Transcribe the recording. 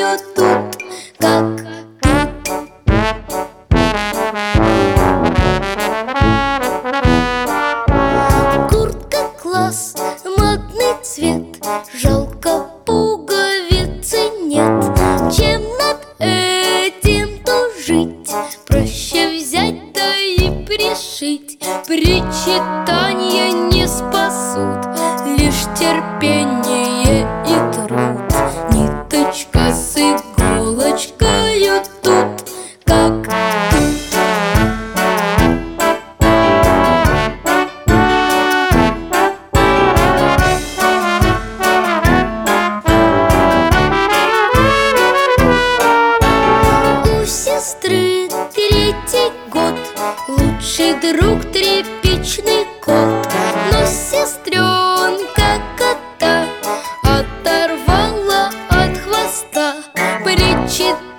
тут, как тут. Куртка класс, модный цвет, жалко пуговицы нет. Чем над этим тужить? Проще взять да и пришить. Причитания не спасут, лишь терпение и труд. Ниточка с иголочкою тут, как тут. У сестры третий год, лучший друг тряпичный кот. Но сестренка кота оторвала от хвоста. Причитает